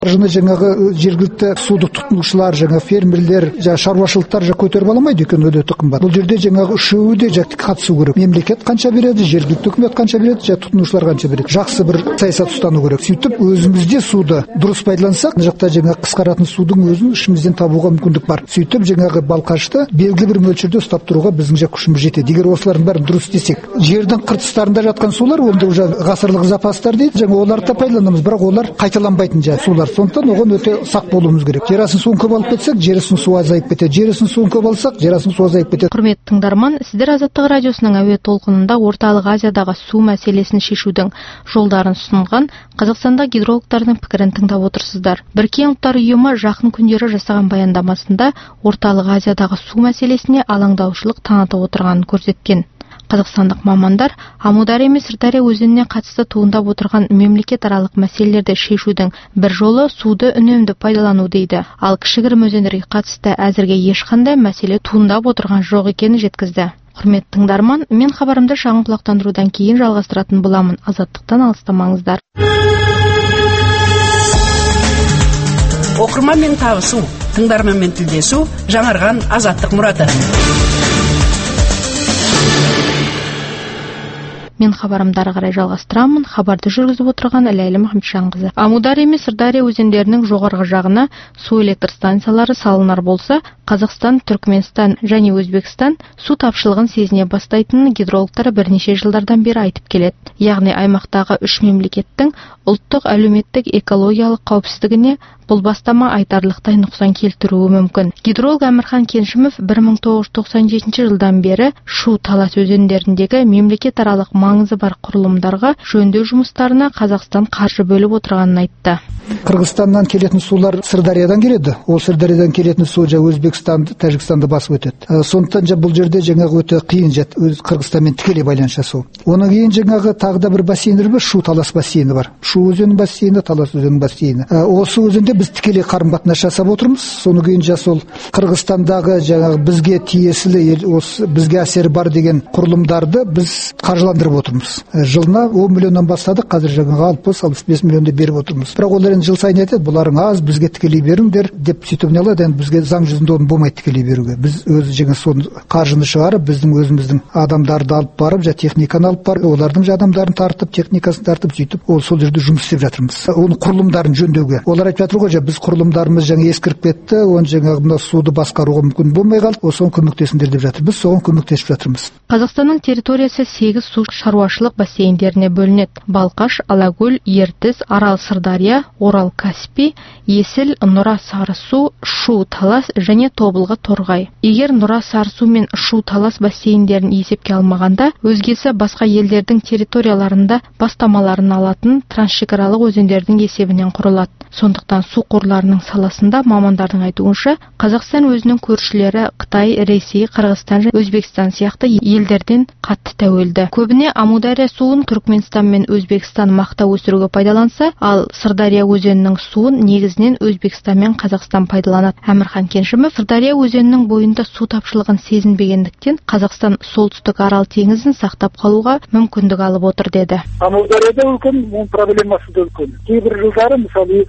Қаржыны жаңағы жергілікті суды тұтынушылар, жаңа фермерлер, шаруашылықтар көтеріп аламайды екен, өте қымбат. Бұл жерде жаңағы үшеуі де қатысу керек. Мемлекет қанша береді, жергілікті үкімет қанша береді, тұтынушылар қанша береді. Жақсы бір саясат ұстану керек. Сөйтіп өзімізде суды дұрыс пайдалансақ, мына жақта жаңағы қысқаратын судың өзін ішімізден табуға мүмкіндік бар. Сөйтіп жаңағы балқашты белгілі бір мөлшерде ұстап тұруға біздің күшіміз жетеді. Егер осылардың бәрін дұрыс істесек, жердің қыр тұстарында жатқан сулар онда уже ғасырлық запастар дейді, жаңа оларды да пайдаланамыз, бірақ олар қайталанбайтын сулар. Сондықтан оған өте сақ болуымыз керек. Жер астын суын көп алып кетсек, жер астын суы азайып кетеді. Жер астын суын көп алсақ, жер астын суы азайып кетеді. Құрметті тыңдарман, сіздер Азаттық радиосының әуе толқынында Орталық Азиядағы су мәселесін шешудің жолдарын ұсынған қазақстандық гидрологтардың пікірін тыңдап отырсыздар. Біріккен ұлттар ұйымы жақын күндері жасаған баяндамасында Орталық Азиядағы су мәселесіне алаңдаушылық танытып отырғанын көрсеткен. Қазақстандық мамандар Амудария мен Сырдария өзеніне қатысты туындап отырған мемлекетаралық мәселелерді шешудің бір жолы суды үнемді пайдалану дейді. Ал кішігірім өзендерге қатысты әзірге ешқандай мәселе туындап отырған жоқ екенін жеткізді. Құрметті тыңдарман, мен хабарымды шағын құлақтандырудан кейін жалғастыратын боламын. Азаттықтан алыстамаңыздар. Оқырманмен табысу, тыңдарманмен тілдесу, жаңарған азаттық мұраты. Мен хабарымды ары қарай жалғастырамын. Хабарды жүргізіп отырған Ләйлі Мұхамеджанқызы. Амудария мен Сырдария өзендерінің жоғарғы жағына су электр станциялары салынар болса, Қазақстан, Түркменстан және Өзбекстан су тапшылығын сезіне бастайтынын гидрологтар бірнеше жылдардан бері айтып келеді. Яғни аймақтағы үш мемлекеттің ұлттық әлеуметтік экологиялық қауіпсіздігіне бұл бастама айтарлықтай нұқсан келтіруі мүмкін. Гидролог Әмірхан Кеншімов 1997 жылдан бері Шу-Талас өзендеріндегі мемлекетаралық маңызы бар құрылымдарға жөндеу жұмыстарына Қазақстан қаржы бөліп отырғанын айтты. Қырғызстаннан келетін сулар Сырдариядан келеді. Ол Сырдариядан келетін су Өзбекстанды, Тәжікстанды басып өтеді. Сондықтан бұл жерде жаңағы өте қиын Қырғызстанмен тікелей байланыс жасау. Оның кейін жаңағы тағы да бір бассейндер бар, Шу-Талас бассейні бар. Шу өзенінің бассейні, Талас өзенінің бассейні. Осы өзенде біз тікелей қарым-қатынас жасап отырмыз. Соны кейін сол Қырғызстандағы жаңағы бізге тиесілі, бізге әсері бар деген құрылымдарды біз қаржыландырып отырмыз. Жылына 10 миллионнан бастадық, қазір жаңағы 60-65 миллионды беріп отырмыз. Бірақ олар жыл сайын айтады, бұларың аз, бізге тікелей беріңдер деп сөйтіп не алады, бізге заң жүзінде оны болмайды тікелей беруге. Біз өзі жаңа соны қаржыны шығарып, біздің өзіміздің адамдарды алып барып, техниканы алып барып, олардың адамдарын тартып, техникасын тартып, сөйтіп сол жерде жұмыс істеп жатырмыз. Оның құрылымдарын жөндеуге. Олар айтып жатыр ғой, біз құрылымдарымыз жаңа ескіріп кетті, оны жаңағы мына суды басқаруға мүмкін болмай қалды, соған көмектесіңдер деп жатыр. Біз соған көмектесіп жатырмыз. Қазақстанның территориясы 8 су шаруашылық бассейндеріне бөлінеді. Балқаш, Алакөл, Ертіс, Арал, Сырдария, Орал, Каспий, Есіл, Нұра, Сарысу, Шу, Талас және Тобылғы, Торғай. Егер Нұра, Сарысу мен Шу, Талас бассейндерін есепке алмағанда, өзгесі басқа елдердің территорияларында бастамаларын алатын трансшекаралық өзендердің есебінен құрылады. Сондықтан су қорларының саласында мамандардың айтуынша, Қазақстан өзінің көршілері Қытай, Ресей, Қырғызстан және Өзбекстан сияқты елдерден қатты тәуелді. Көбіне Амудария суын Түркменстан мен Өзбекстан мақта өсіруге пайдаланса, ал Сырдария өзенінің суын негізінен Өзбекстан мен Қазақстан пайдаланады. Әмірхан Кеншімов Сырдария өзенінің бойында су тапшылығын сезінбегендіктен Қазақстан солтүстік Арал теңізін сақтап қалуға мүмкіндік алып отыр деді. Амударияда үлкен, проблемасы да үлкен. Кейбір жылдары, мысалы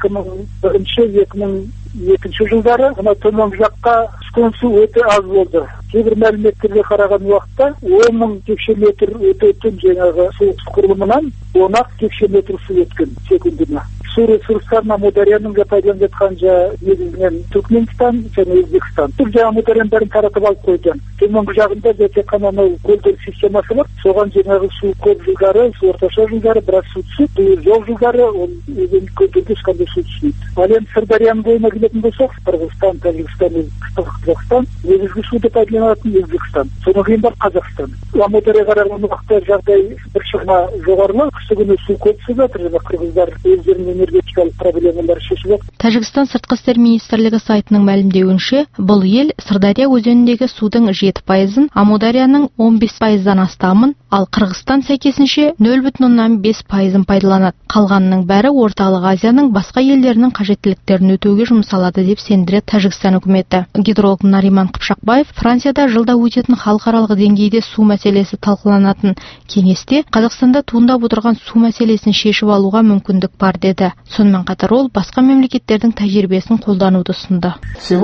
2001-2002 жылдары төмен жаққа түскен су өте аз болды. Кейбір мәліметтерге қараған уақытта 10 мың текше метр өтетін жаңағы су құрылымынан 10 текше метр су өткен секундына. Су ресурстарын Амударияның пайдаланып жатқан негізінен Түркменстан және Өзбекстан. Бұл Амударияның бәрін таратып алып қойды. Төменгі жағында тек қана көлдер системасы бар. Соған жаңағы су көп жылдары, орташа жылдары біраз су түседі. Жоқ жылдары өзен көлдерге ешқандай су түспейді. Ал енді Сырдарияның бойына келетін болсақ, Қырғызстан, Тәжікстан, Қазақстан, негізгі суды пайдаланатын Өзбекстан. Содан кейін бар Қазақстан. Амудария қараған уақытта жағдай біршама жоғарылау, қысы күні су көп түсіп жатыр. Қырғыздар өздерінің энергетикалық проблемалар шешіп жатыр. Тәжікстан сыртқы істер министрлігі сайтының мәлімдеуінше, бұл ел Сырдария өзеніндегі судың 7%-ын, Амударияның 15%-дан астамын, ал Қырғызстан сәйкесінше 0,5%-ын пайдаланады. Қалғанының бәрі Орталық Азияның басқа елдерінің қажеттіліктерін өтеуге жұмсалады деп сендіреді Тәжікстан үкіметі. Гидролог Нариман Қыпшақбаев Францияда жылда өтетін халықаралық деңгейде су мәселесі талқыланатын кеңесте Қазақстанда туындап отырған су мәселесін шешіп алуға мүмкіндік бар деді. айтты. Сонымен қатар ол басқа мемлекеттердің тәжірибесін қолдануды ұсынды.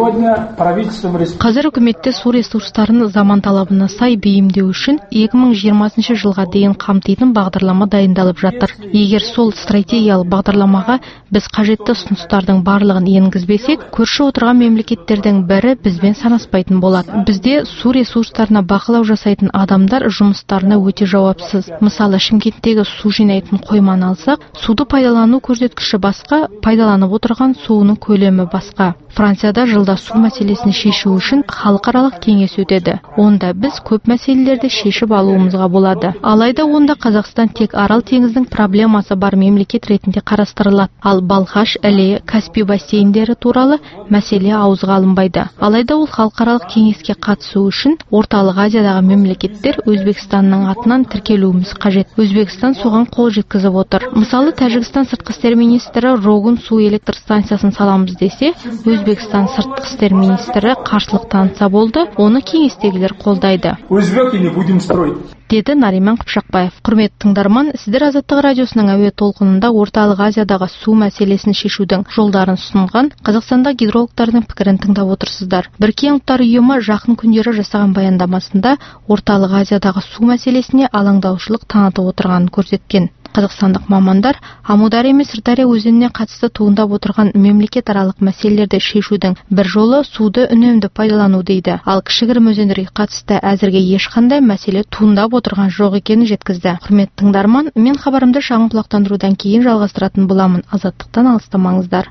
Қазір үкіметте су ресурстарын заман талабына сай бейімдеу үшін 2020 жылға дейін қамтитын бағдарлама дайындалып жатыр. Егер сол стратегиялық бағдарламаға біз қажетті ұсыныстардың барлығын енгізбесек, көрші отырған мемлекеттердің бірі бізбен санаспайтын болады. Бізде су ресурстарына бақылау жасайтын адамдар жұмыстарына өте жауапсыз. Мысалы, Шымкенттегі су жинайтын қойманы алсақ, суды пайдалану көрсеткіші басқа, пайдаланып отырған суының көлемі басқа. Францияда жылда су мәселесін шешу үшін халықаралық кеңес өтеді. Онда біз көп мәселелерді шешіп алуымызға болады. Алайда онда Қазақстан тек Арал теңіздің проблемасы бар мемлекет ретінде қарастырылады. Ал Балқаш, Іле, Каспий бассейндері туралы мәселе ауызға алынбайды. Алайда ол халықаралық кеңеске қатысу үшін Орталық Азиядағы мемлекеттер Өзбекстанның атынан тіркелуіміз қажет. Өзбекстан соған қол жеткізіп отыр. Мысалы, Тәжікстан сыртқы істер министрі Рогун су электр станциясын саламыз десе, Өзбекстан сыртқы істер министрі қарсылық танытса болды, оны кеңестегілер қолдайды. Деді Нариман Қыпшақбаев. Құрметті тыңдарман, сіздер Азаттық радиосының әуе толқынында Орталық Азиядағы су мәселесін шешудің жолдарын ұсынған Қазақстанда гидрологтардың пікірін тыңдап отырсыздар. Біріккен ұлттар ұйымы жақын күндері жасаған баяндамасында Орталық Азиядағы су мәселесіне алаңдаушылық танытып отырғанын көрсеткен. Қазақстандық мамандар Амудария мен Сырдария өзеніне қатысты туындап отырған мемлекет аралық мәселелерді шешудің бір жолы суды үнемді пайдалану дейді. Ал кішігірім өзендерге қатысты әзірге ешқандай мәселе туындап отырған жоқ екенін жеткізді. Құрметті тыңдарман, мен хабарымды шағын құлақтандырудан кейін жалғастыратын боламын. Азаттықтан алыстамаңыздар.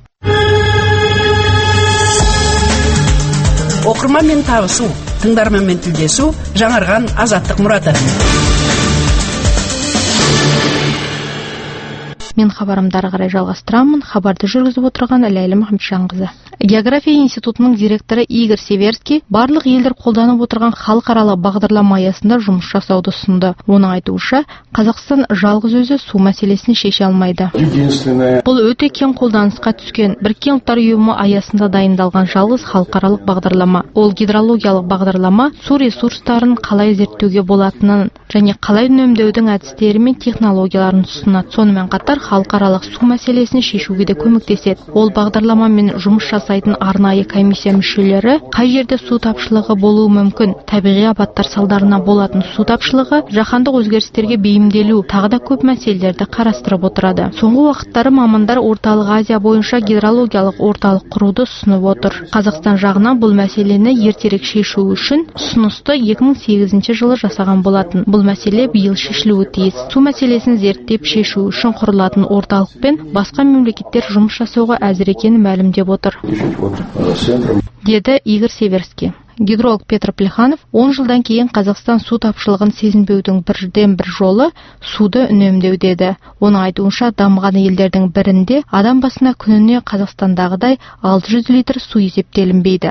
Оқырманмен табысу, тыңдарманмен тілдесу, жаңарған азаттық мұраты. Мен хабарымды ары қарай жалғастырамын. Хабарды жүргізіп отырған Ләйлі Мұхамеджанқызы. География институтының директоры Игорь Северский барлық елдер қолданып отырған халықаралық бағдарлама аясында жұмыс жасауды ұсынды. Оның айтуынша, Қазақстан жалғыз өзі су мәселесін шеше алмайды. Бұл өте кең қолданысқа түскен Біріккен ұлттар ұйымы аясында дайындалған жалғыз халықаралық бағдарлама. Ол гидрологиялық бағдарлама су ресурстарын қалай зерттеуге болатынын және қалай үнемдеудің әдістері мен технологияларын ұсынады. Сонымен қатар халықаралық су мәселесін шешуге де көмектеседі. Ол бағдарламамен жұмыс жасайтын арнайы комиссия мүшелері қай жерде су тапшылығы болуы мүмкін, табиғи апаттар салдарынан болатын су тапшылығы, жаһандық өзгерістерге бейімделу, тағы да көп мәселелерді қарастырып отырады. Соңғы уақыттары мамандар Орталық Азия бойынша гидрологиялық орталық құруды ұсынып отыр. Қазақстан жағынан бұл мәселені ертерек шешу үшін ұсынысты 2008 жылы жасаған болатын. Бұл мәселе биыл шешілуі тиіс. Су мәселесін зерттеп шешу үшін құрылатын орталықпен басқа мемлекеттер жұмыс жасауға әзір екенін мәлімдеп отыр, деді Игорь Северский. Гидролог Петр Плеханов 10 жылдан кейін Қазақстан су тапшылығын сезінбеудің бірден-бір жолы суды үнемдеу деді. Оның айтуынша, дамыған елдердің бірінде адам басына күніне Қазақстандағыдай 600 литр су есептелінбейді.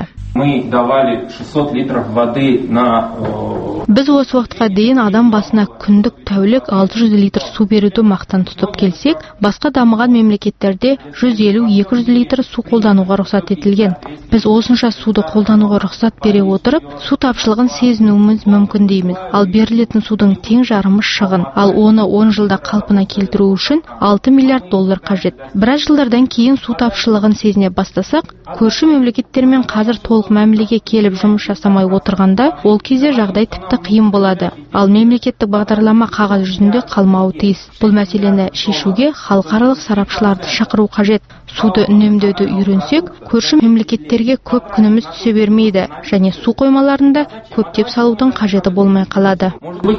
Біз осы уақытқа дейін адам басына күндік тәулік 600 литр су беруді мақтан тұтып келсек, басқа дамыған мемлекеттерде 150-200 литр су қолдануға рұқсат етілген. Біз осынша суды қолдануға рұқсат бере отырып, су тапшылығын сезінуіміз мүмкін дейміз. Ал берілетін судың тең жарымы шығын. Ал оны 10 жылда қалпына келтіру үшін $6 миллиард қажет. Біраз жылдардан кейін су тапшылығын сезіне бастасақ, көрші мемлекеттермен қазір толық мәмілеге келіп жұмыс жасамай отырғанда, ол кезде жағдай тіпті қиын болады. Ал мемлекеттік бағдарлама қағаз жүзінде қалмауы тиіс. Бұл мәселені шешуге халықаралық сарапшыларды шақыру қажет. Суды үнемдеуді үйренсек, көрші мемлекеттерге көп күніміз түсе бермейді, және су қоймаларында көптеп салудың қажеті болмай қалады,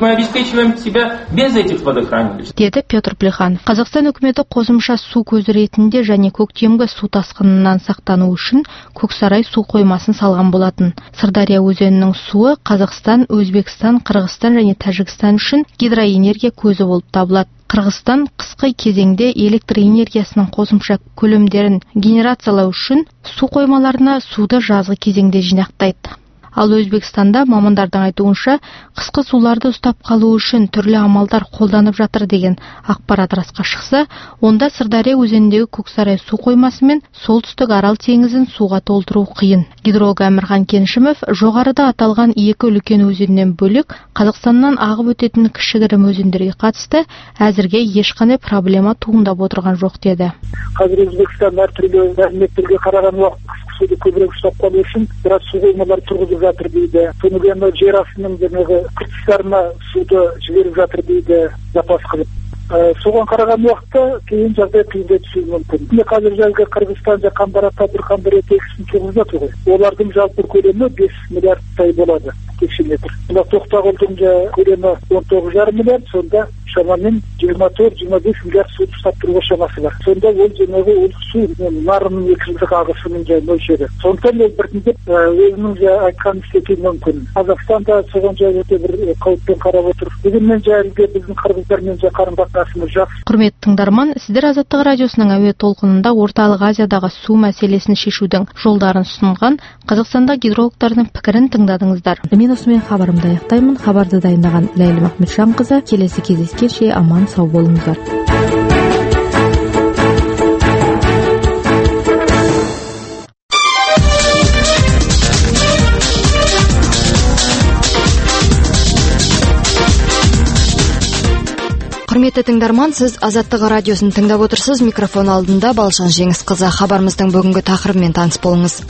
деді Петр Плеханов. Қазақстан үкіметі қосымша су көзі ретінде және көктемгі су тасқынынан сақтану үшін Көксарай су қоймасын салған болатын. Сырдария өзенінің суы Қазақстан, Өзбекстан, Қырғызстан және Тәжікстан үшін гидроэнергия көзі болып табылады. Қырғызстан қысқы кезеңде электр энергиясының қосымша көлемдерін генерациялау үшін су қоймаларына суды жазғы кезеңде жинақтайды. Ал Өзбекстанда мамандардың айтуынша, қысқы суларды ұстап қалу үшін түрлі амалдар қолданып жатыр деген ақпарат расқа шықса, онда Сырдария өзеніндегі Көксарай су қоймасы мен солтүстік Арал теңізін суға толтыру қиын. Гидролог Әмірхан Кеншімов жоғарыда аталған екі үлкен өзеннен бөлек Қазақстаннан ағып өтетін кішігірім өзендерге қатысты әзірге ешқандай проблема туындап отырған жоқ деді. Қазір Өзбекстан әртүрлі мәліметтерге қараған уақыт суды көбірек ұстап қалу үшін біраз су қоймалар тұрғызып жатыр дейді. Соны жер астының қыртыстарына суды жіберіп жатыр дейді запас қылып. Соған қараған уақытта кейін жағдай қиындай түсуі мүмкін. Қазір жәлгі Қырғызстан жаққан баратта бір қандай текісін тұрғызып жатыр ғой. Олардың жалпы көлемі 5 миллиардтай болады текше метр. Мына Тоқтағұлдың көлемі 19,5 миллиард, сонда шамамен 24-25 миллиард су ұстап тұруға шамасы бар. Сонда ол су нарының 2 жылдық ағысының мөлшері. Сондықтан ол біртіндеп өзінің айтқанын істеуі мүмкін. Қазақстан да соған өте бір қауіппен қарап отыр. Дегенмен біздің қырғыздармен қарым-қатынасымыз жақсы. Құрметті тыңдарман, сіздер Азаттық радиосының әуе толқынында Орталық Азиядағы су мәселесін шешудің жолдарын ұсынған Қазақстанда гидрологтардың пікірін тыңдадыңыздар. Мен осымен хабарымды аяқтаймын. Хабарды дайындаған Ләйлім Ахметжанқызы. Келесі кездескенше аман сау болыңыздар. Құрметті тыңдарман, сіз Азаттық радиосын тыңдап отырсыз. Микрофон алдында Балшан Жеңісқызы. Хабарымыздың бүгінгі тақырыбымен таныс болыңыз.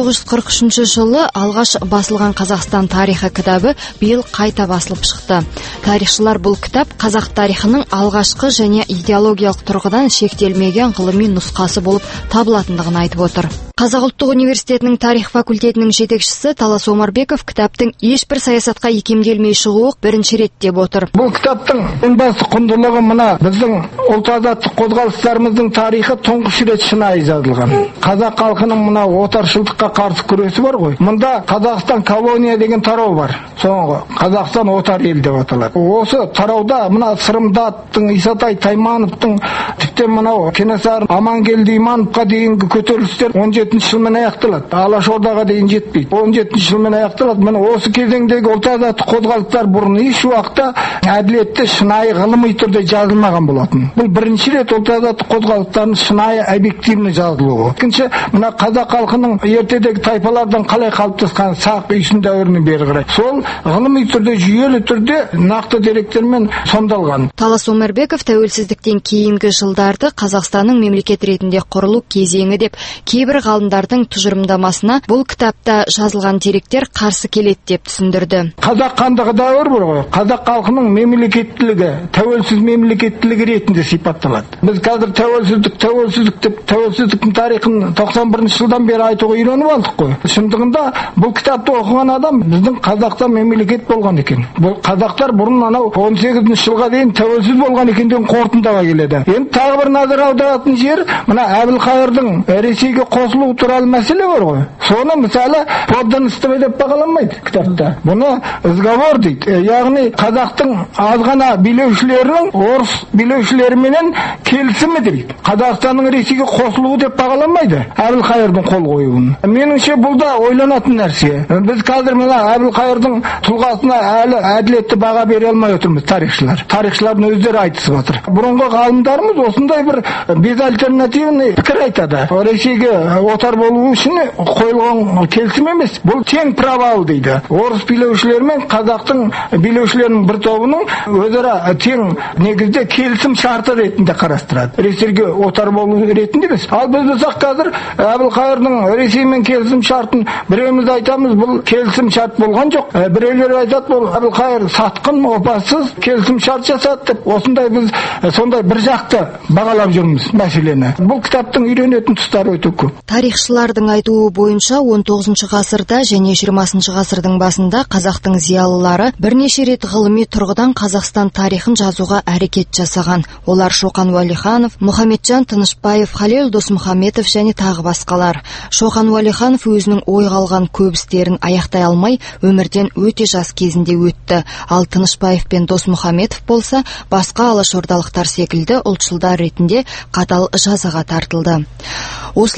1943 жылы алғаш басылған Қазақстан тарихы кітабы биыл қайта басылып шықты. Тарихшылар бұл кітап қазақ тарихының алғашқы және идеологиялық тұрғыдан шектелмеген ғылыми нұсқасы болып табылатындығын айтып отыр. Қазақ ұлттық университетінің тарих факультетінің жетекшісі Талас Омарбеков кітаптың ешбір саясатқа икемделмей шығуы бірінші рет деп отыр. Бұл кітаптың ең басты құндылығы мына: біздің ұлт азаттық қозғалыстарымыздың тарихы тұңғыш рет шынайы жазылған. Қазақ халқының мына отаршылдыққа қарсы күресі бар ғой. Мұнда Қазақстан колония деген тарау бар. Соңғы Қазақстан отар ел деп аталады. Осы тарауда мына Сырымдаттың, Исатай Таймановтың, тіптен мынау Кенесары Амангелді Имановқа дейінгі көтерілістер 17-ші жылмен аяқталады. Алашордаға дейін жетпейді. 17-ші жылмен аяқталады. Міне осы кезеңдегі ұлт азаттық қозғалыстар бұрын еш уақытта әділетті, шынайы, ғылыми түрде жазылмаған болатын. Бұл бірінші рет ұлт азаттық қозғалыстардың шынайы, объективный жазылуы. Екінші, мына қазақ халқының ертедегі тайпалардан қалай қалыптасқан сақ үйсін дәуірінен бері қарай. Сол ғылыми түрде, жүйелі түрде нақты деректермен сомдалған. Талас Омарбеков тәуелсіздіктен кейінгі жылдарды Қазақстанның мемлекет ретінде құрылу кезеңі деп, кейбір ғалымдардың тұжырымдамасына бұл кітапта жазылған деректер қарсы келеді деп түсіндірді. Қазақ хандығы дәуір бар ғой. Қазақ халқының мемлекеттілігі, тәуелсіз мемлекеттілігі ретінде сипатталады. Біз қазір тәуелсіздік деп тәуелсіздіктің тарихын 91 жылдан бері айтуға үйреніп алдық қой. Шындығында бұл кітапты оқыған адам біздің Қазақта мемлекет болған екен. Бұл қазақтар бұрын анау 18 жылға дейін тәуелсіз болған екенден қорытындыға келеді. Енді тағы бір назар аударатын жер мына Әбілқайырдың Ресейге қосылу туралы мәселе бар ғой. Соны мысалы подданство деп бағаланбайды кітапта. Бұны изговор дейді. Яғни қазақтың азғана билеушілерінің орыс билеушілеріменен келісімі дейді. Қазақстанның Ресейге қосылуы деп бағаланбайды Әбілқайырдың қол қоюын. Меніңше бұл да ойланатын нәрсе. Біз қазір мына Әбілқайырдың тұлғасына әлі әділетті баға бере алмай отырмыз тарихшылар. Тарихшылардың өздері айтысып отыр. Бұрынғы ғалымдарымыз осындай бір безальтернативный пікір айтады. Ресейге отар болу үшін қойылған келісім емес. Бұл тең провал дейді. Орыс билеушілер мен қазақтың билеушілерінің бір тобының өзара тең негізде келісім шарты ретінде қарастырады. Ресейге отар болу ретінде емес. Ал біз болсақ қазір Әбілқайырдың Ресеймен келісім шартын біреуміз айтамыз, бұл келісім шарт болған жоқ. Біреулер айтады, бұл Әбілқайыр сатқын, опасыз келісім шарт жасады деп. Осындай біз сондай бір жақты бағалап жүрміз мәселені. Бұл кітаптың үйренетін тұстары өте көп. Тарихшылардың айтуы бойынша 19 ғасырда және 20 ғасырдың басында қазақтың зиялылары бірнеше рет ғылыми тұрғыдан Қазақстан тарихын жазуға әрекет жасаған. Олар Шоқан Уәлиханов, Мұхамеджан Тынышбаев, Халел Досмұхамедов және тағы басқалар. Шоқан Уәлиханов өзінің ойға алған көп істерін аяқтай алмай өмірден өте жас кезінде өтті. Ал Тынышбаев пен Досмұхамедов болса басқа алашордалықтар секілді ұлтшылдар ретінде қатал жазаға тартылды. Осылайша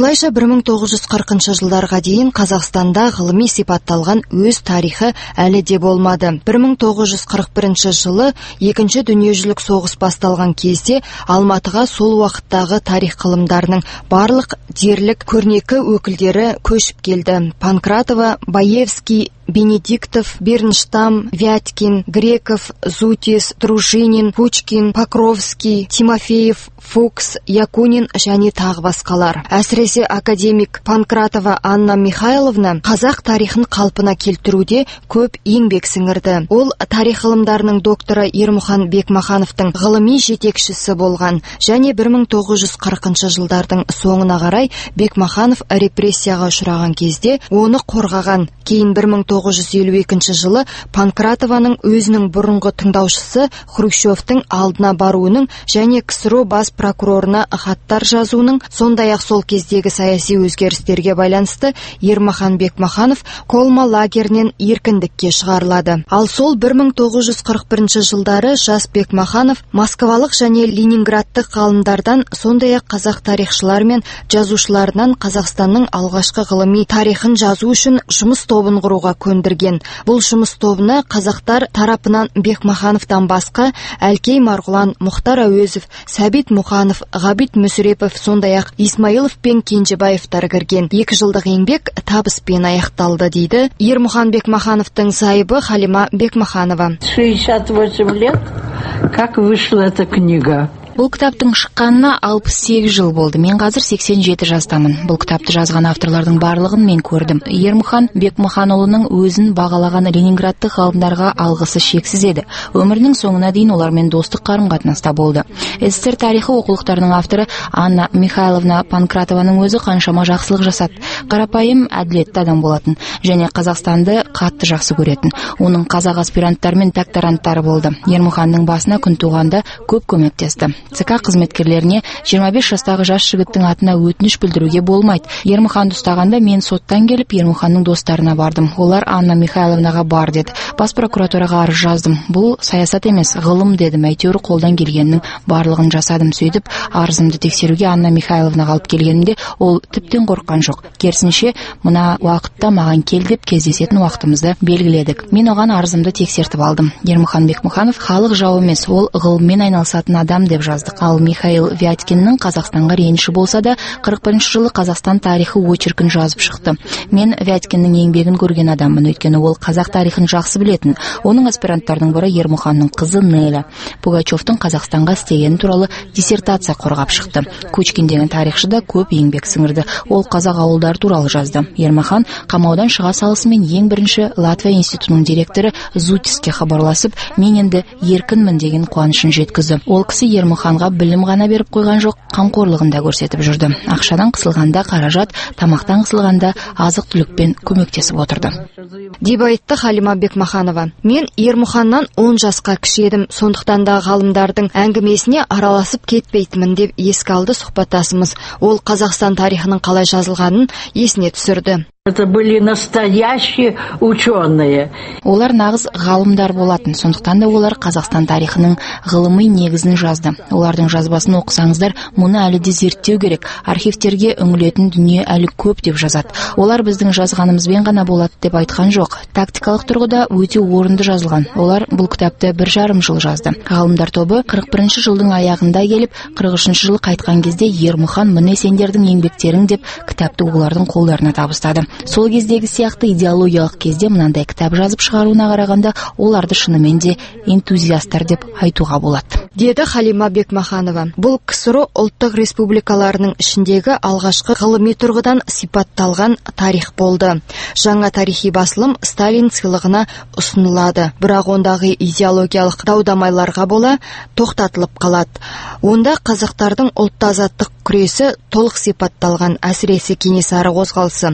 1940 жылдарға дейін Қазақстанда ғылыми сипатталған өз тарихы әлі де болмады. 1941 жылы Екінші дүниежүзілік соғыс басталған кезде Алматыға сол уақыттағы тарих ғылымдарының барлық дерлік көрнекі өкілдері көшіп келді. Панкратова, Баевский, Бенедиктов, Бернштам, Вяткин, Греков, Зутис, Дружинин, Пучкин, Покровский, Тимофеев, Фукс, Якунин және тағы басқалар. Әсіресе академик Панкратова Анна Михайловна қазақ тарихын қалпына келтіруде көп еңбек сіңірді. Ол тарих ғылымдарының докторы Ермұхан Бекмахановтың ғылыми жетекшісі болған және 1940 жылдардың соңына қарай Бекмаханов репрессияға ұшыраған кезде оны қорғаған. Кейін 1952 жылы Панкратованың өзінің бұрынғы тыңдаушысы Хрущевтің алдына баруының және КСРО бас прокурорына хаттар жазуының, сондай-ақ сол кездегі саяси өзгерістерге байланысты Ермахан Бекмаханов Колма лагерінен еркіндікке шығарылады. Ал сол 1941 жылдары жас Бекмаханов москвалық және ленинградтық ғалымдардан, сондай-ақ қазақ тарихшылар мен жазушыларынан Қазақстанның алғашқы ғылыми тарихын жазу үшін жұмыс тобын құруға көндірген. Бұл жұмыс тобына қазақтар тарапынан Бекмахановтан басқа Әлкей Марғұлан, Мұхтар Әуезов, Сәбит Мұқанов, Ғабит Мүсірепов, сондай-ақ Исмаилов пен Кенжебаевтар кірген. 2 жылдық еңбек табыспен аяқталды, дейді Ермұхан Бекмахановтың сайыбы Халима Бекмаханова. 68 лет, как вышла эта книга. Бұл кітаптың шыққанына 68 жыл болды. Мен қазір 87 жастамын. Бұл кітапты жазған авторлардың барлығын мен көрдім. Ермұхан Бекмаханұлының өзін бағалаған ленинградтық ғалымдарға алғысы шексіз еді. Өмірінің соңына дейін олармен достық қарым-қатынаста болды. СССР тарихы оқулықтарының авторы Анна Михайловна Панкратованың өзі қаншама жақсылық жасады. Қарапайым, әділетті адам болатын және Қазақстанды қатты жақсы көретін. Оның қазақ аспиранттары мен докторанттары болды. Ермұханның басына күн туғанда көп көмектесті. ЦК қызметкерлеріне 25 жастағы жас жігіттің атына өтініш білдіруге болмайды. Ермұханды ұстағанда мен соттан келіп Ермұханның достарына бардым. Олар Анна Михайловнаға бар деді. Бас прокуратураға арыз жаздым. Бұл саясат емес, ғылым дедім. Әйтеуір қолдан келгеннің барлығын жасадым. Сөйтіп, арызымды тексеруге Анна Михайловнаға алып келгенімде ол тіптен қорыққан жоқ. Керісінше, мына уақытта маған кел деп кездесетін уақытымызды белгіледік. Мен оған арызымды тексертіп алдым. Ермұхан Бекмаханов халық жауы емес, ол ғылыммен айналысатын адам деп жаздық. Ал Михаил Вяткиннің Қазақстанға реніші болса да, 41 жылы Қазақстан тарихы очеркін жазып шықты. Мен Вяткиннің еңбегін көрген адаммын, өйткені ол қазақ тарихын жақсы білетін. Оның аспиранттардың бірі Ермұханның қызы Неля. Пугачевтың Қазақстанға істегені туралы диссертация қорғап шықты. Кучкин деген тарихшы да көп еңбек сіңірді. Ол қазақ ауылдар туралы жазды. Ермұхан қамаудан шыға салысымен ең бірінші Латвия институтының директоры Зутиске хабарласып, мен енді еркінмін деген қуанышын жеткізді. Ол кісі Ермұханға білім ғана беріп қойған жоқ, қамқорлығын да көрсетіп жүрді. Ақшадан қысылғанда қаражат, тамақтан қысылғанда азық-түлікпен көмектесіп отырды. Деп айтты Халима Бекмаханова. Мен Ермұханнан 10 жасқа кіші едім, сондықтан да ғалымдардың әңгімесіне араласып кетпейтінмін деп еске алды сұхбаттасымыз. Ол Қазақстан тарихының қалай жазылғанын есіне түсірді. Это были настоящие ученые. Олар нағыз ғалымдар болатын, сондықтан да олар Қазақстан тарихының ғылыми негізін жазды. Олардың жазбасын оқысаңыздар, мұны әлі де зерттеу керек. Архивтерге үңілетін дүние әлі көп деп жазады. Олар біздің жазғанымызбен ғана болады деп айтқан жоқ. Тактикалық тұрғыда өте орынды жазылған. Олар бұл кітапты 1,5 жыл жазды. Ғалымдар тобы 41 жылдың аяғында келіп, 43 жылы қайтқан кезде Ермұхан міне сендердің еңбектерің деп кітапты олардың қолдарына табыстады. Сол кездегі сияқты идеологиялық кезде мынандай кітап жазып шығаруына қарағанда оларды шынымен де энтузиастар деп айтуға болады. Деді Халима Бекмаханова. Бұл КСРО ұлттық республикаларының ішіндегі алғашқы ғылыми тұрғыдан сипатталған тарих болды. Жаңа тарихи басылым Сталин сыйлығына ұсынылады, бірақ ондағы идеологиялық дау-дамайларға бола тоқтатылып қалады. Онда қазақтардың ұлт азаттық күресі толық сипатталған, әсіресе Кенесары қозғалысы. Бұл тарап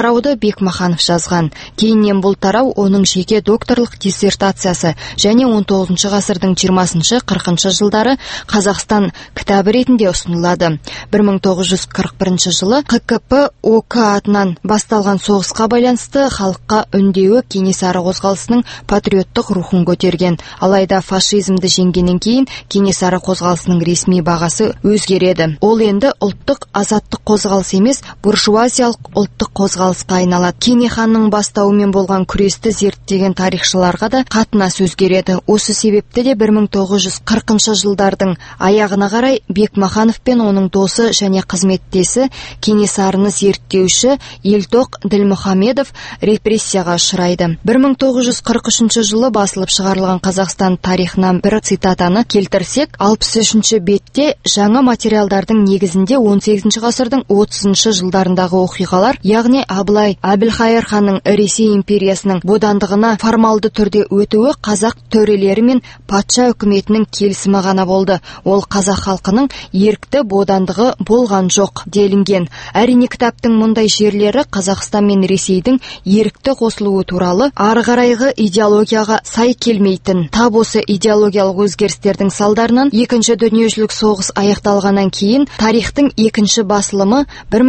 тарауды Бекмаханов жазған. Кейіннен бұл тарау оның жеке докторлық диссертациясы және 19 ғасырдың 20-40 жылдары Қазақстан кітабы ретінде ұсынылады. 1941 жылы ККП ОК атынан басталған соғысқа байланысты халыққа үндеуі Кенесары қозғалысының патриоттық рухын көтерген. Алайда фашизмді жеңгеннен кейін Кенесары қозғалысының ресми бағасы өзгереді. Ол енді ұлттық азаттық қозғалыс емес, буржуазиялық ұлттық қозғалысқа айналады. Кене ханның бастауымен болған күресті зерттеген тарихшыларға да қатынас өзгереді. Осы себепті де 1940 жылдардың аяғына қарай Бекмаханов пен оның досы және қызметтесі Кенесарыны зерттеуші Елтоқ Ділмұхамедов репрессияға ұшырайды. 1943 жылы басылып шығарылған Қазақстан тарихынан бір цитатаны келтірсек, 63 бетте жаңа материалдардың негізінде 18 ғасырдың 30 жылдарындағы оқиғалар, яғни Абылай Әбілхайыр ханның Ресей империясының бодандығына формалды түрде өтуі қазақ төрелері мен патша үкіметінің келісімі ғана болды. Ол қазақ халқының ерікті бодандығы болған жоқ делінген. Әрине кітаптың мұндай жерлері Қазақстан мен Ресейдің ерікті қосылуы туралы ары қарайғы идеологияға сай келмейтін. Тап осы идеологиялық өзгерістердің салдарынан Екінші дүниежүзілік соғыс аяқталғаннан кейін тарихтың екінші басылымы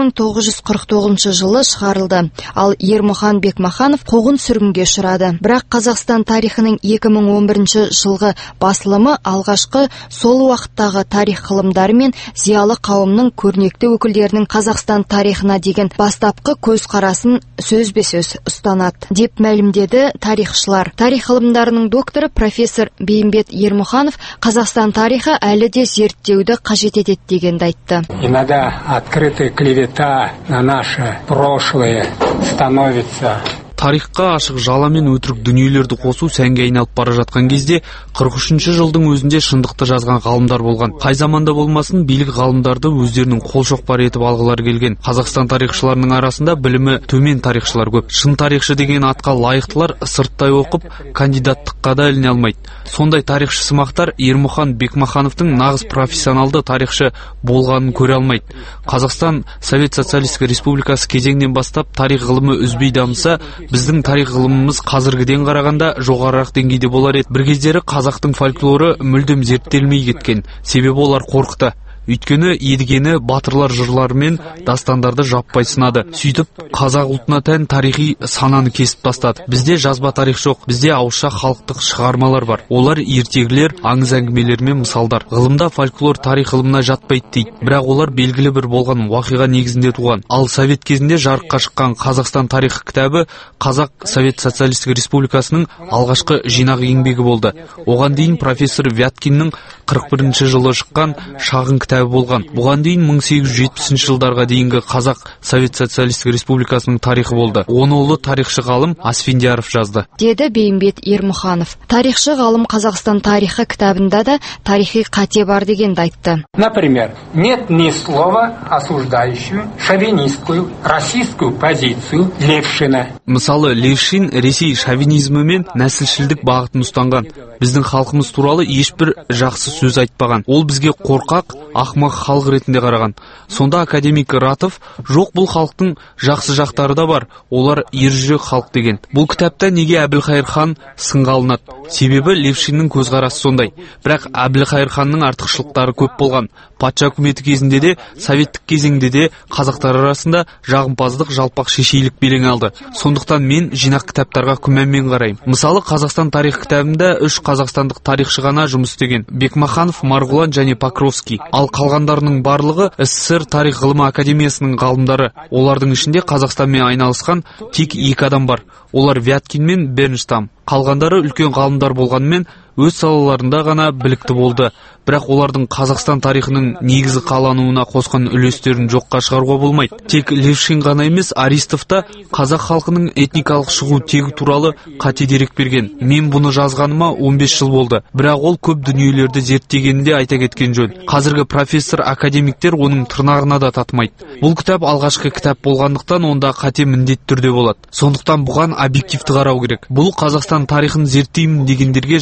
1949 жылы шығарылды. Ал Ермұхан Бекмаханов қуғын сүргінге ұшырады. Бірақ Қазақстан тарихының 2011 жылғы басылымы алғашқы сол уақыттағы тарих ғылымдары мен зиялы қауымның көрнекті өкілдерінің Қазақстан тарихына деген бастапқы көзқарасын сөзбе-сөз ұстанады деп мәлімдеді тарихшылар. Тарих ғылымдарының докторы профессор Бейімбет Ермұханов Қазақстан тарихы әлі де зерттеуді қажет етеді дегенді айтты. Иногда открытая клевета на наше прошлое становится. Тарихқа ашық жала мен өтірік дүниелерді қосу сәнге айналып бара жатқан кезде 43 жылдың өзінде шындықты жазған ғалымдар болған. Қай заманда болмасын билік ғалымдарды өздерінің қолшоқпар етіп алғылары келген. Қазақстан тарихшыларының арасында білімі төмен тарихшылар көп. Шын тарихшы деген атқа лайықтылар сырттай оқып, кандидаттыққа да іліне алмайды. Сондай тарихшы сымақтар Ермұхан Бекмахановтың нағыз профессионалды тарихшы болғанын көре алмайды. Қазақстан Совет Социалистік Республикасы кезеңнен бастап тарих ғылымы үзбей дамыса, біздің тарих ғылымымыз қазіргіден қарағанда жоғарырақ деңгейде болар еді. Бір кездері қазақтың фольклоры мүлдем зерттелмей кеткен. Себебі олар қорықты. Өйткені едігені батырлар жырлары мен дастандарды жаппай сынады. Сөйтіп, қазақ ұлтына тән тарихи сананы кесіп тастады. Бізде жазба тарих жоқ, бізде ауызша халықтық шығармалар бар. Олар ертегілер, аңыз әңгімелер мен мысалдар. Ғылымда фольклор тарих ғылымына жатпайды дейді. Бірақ олар белгілі бір болған уақиға негізінде туған. Ал совет кезінде жарыққа шыққан Қазақстан тарихы кітабы Қазақ Совет Социалистік Республикасының алғашқы жинақ еңбегі болды. Оған дейін профессор Вяткиннің 41 жылы шыққан шағын кітабы болған. Бұған дейін 1870 жылдарға дейінгі Қазақ Совет Социалистік Республикасының тарихы болды. Оны ұлы тарихшы ғалым Асфендияров жазды. Деді Бейімбет Ермұханов. Тарихшы ғалым Қазақстан тарихы кітабында да тарихи қате бар дегенді айтты. Например, нет ни слова осуждающую шовинистскую российскую позицию Левшина. Мысалы, Левшин Ресей шовинизмі мен нәсілшілдік бағытын ұстанған. Біздің халқымыз туралы ешбір жақсы сөз айтпаған. Ол бізге қорқақ, ақымақ халық ретінде қараған. Сонда академик Ратов, жоқ, бұл халықтың жақсы жақтары да бар, олар ержүрек халық деген. Бұл кітапта неге Әбілхайыр хан сынға алынады? Себебі Левшиннің көзқарасы сондай. Бірақ Әбілхайыр ханның артықшылықтары көп болған. Патша үкіметі кезінде де, советтік кезеңде де қазақтар арасында жағымпаздық, жалпақ шешейлік белең алды. Сондықтан мен жинақ кітаптарға күмәнмен қараймын. Мысалы, Қазақстан тарих кітабында 3 қазақстандық тарихшы ғана жұмыс істеген: Бекмаханов, Марғұлан және Покровский. Ал қалғандарының барлығы СССР тарих ғылымы академиясының ғалымдары. Олардың ішінде Қазақстанмен айналысқан тек 2 адам бар. Олар Вяткин мен Бернштам. Қалғандары үлкен ғалымдар болғанымен өз салаларында ғана білікті болды. Бірақ олардың Қазақстан тарихының негізі қалануына қосқан үлестерін жоққа шығаруға болмайды. Тек Левшин ғана емес, Аристов та қазақ халқының этникалық шығу тегі туралы қате дерек берген. Мен бұны жазғаныма 15 жыл болды. Бірақ ол көп дүниелерді зерттегенде айта кеткен жөн. Қазіргі профессор академиктер оның тырнағына да татымайды. Бұл кітап алғашқы кітап болғандықтан онда қате міндетті түрде болады. Сондықтан бұған объективті қарау керек. Бұл Қазақстан тарихын зерттеймін дегендерге жақсы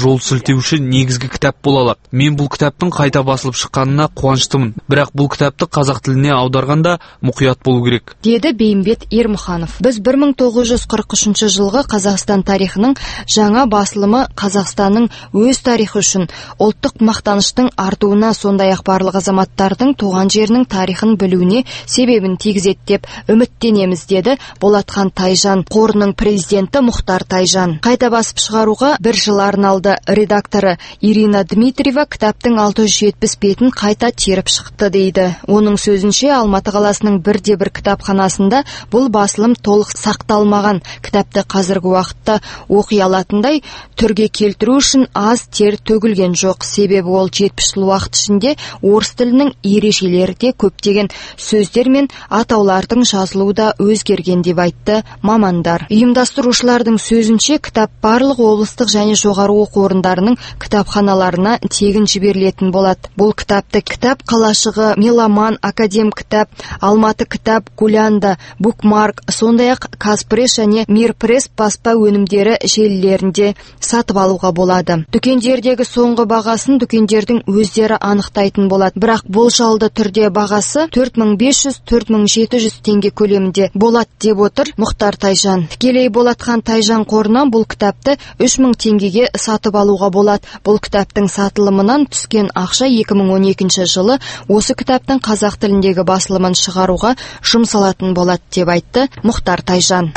жол сілтеуші негізгі кітап бола алады. Мен бұл кітаптың қайта басылып шыққанына қуаныштымын. Бірақ бұл кітапты қазақ тіліне аударғанда мұқият болу керек, деді Бейімбет Ермұханов. Біз 1943 жылғы Қазақстан тарихының жаңа басылымы Қазақстанның өз тарихы үшін ұлттық мақтаныштың артуына, сондай-ақ барлық азаматтардың туған жерінің тарихын білуіне себебін тигізеді деп үміттенеміз, деді Болатхан Тайжан қорының президенті Мұхтар Тайжан. Қайта басып шығаруға 1 жыл арналды. Редакторы Ирина Дмитриева кітаптың 670 бетін қайта теріп шықты дейді. Оның сөзінше, Алматы қаласының бірде-бір кітапханасында бұл басылым толық сақталмаған. Кітапты қазіргі уақытта оқи алатындай түрге келтіру үшін аз тер төгілген жоқ. Себебі ол 70 жыл уақыт ішінде орыс тілінің ережелері де көптеген сөздер мен атаулардың жазылуы да өзгерген деп айтты мамандар. Ұйымдастырушылардың сөзінше, кітап барлық облыстық және жоғары оқу орындарының кітапханаларына тегін жіберілетін болады. Бұл кітапты кітап қалашығы, Меломан, Академ кітап, Алматы кітап, Гулянда, Букмарк, сондай-ақ Казпресс және Мирпресс баспа өнімдері желілерінде сатып алуға болады. Дүкендердегі соңғы бағасын дүкендердің өздері анықтайтын болады. Бірақ болжалды түрде бағасы 4500-4700 теңге көлемінде болады деп отыр Мұхтар Тайжан. Тікелей Болатхан Тайжан қорынан бұл кітапты 3000 теңгеге сатып алуға болады. Бұл кітаптың сатылымынан түскен ақша 2012 жылы осы кітаптың қазақ тіліндегі басылымын шығаруға жұмсалатын болады деп айтты Мұхтар Тайжан.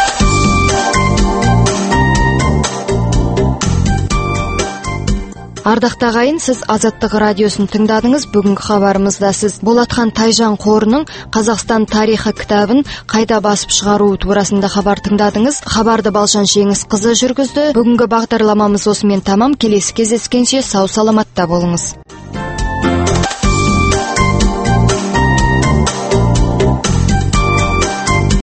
Ардақты ағайын, сіз Азаттық радиосын тыңдадыңыз. Бүгінгі хабарымызда сіз Болатхан Тайжан қорының Қазақстан тарихы кітабын қайта басып шығару турасында хабар тыңдадыңыз. Хабарды Балжан Жеңісқызы жүргізді. Бүгінгі бағдарламамыз осымен тамам. Келесі кездескенше сау саламатта болыңыз.